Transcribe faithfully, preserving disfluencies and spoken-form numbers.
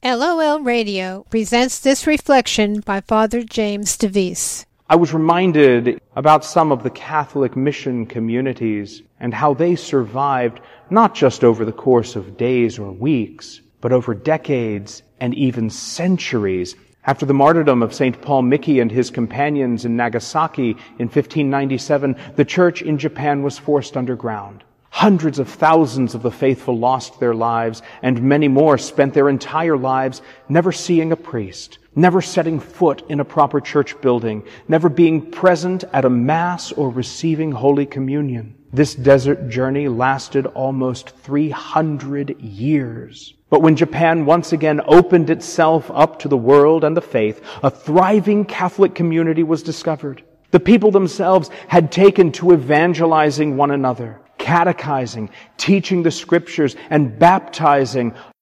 L O L Radio presents this reflection by Father James DeVries. I was reminded about some of the Catholic mission communities and how they survived not just over the course of days or weeks, but over decades and even centuries. After the martyrdom of Saint Paul Miki and his companions in Nagasaki in fifteen ninety-seven, the church in Japan was forced underground. Hundreds of thousands of the faithful lost their lives, and many more spent their entire lives never seeing a priest, never setting foot in a proper church building, never being present at a Mass or receiving Holy Communion. This desert journey lasted almost three hundred years. But when Japan once again opened itself up to the world and the faith, a thriving Catholic community was discovered. The people themselves had taken to evangelizing one another, catechizing, teaching the Scriptures, and baptizing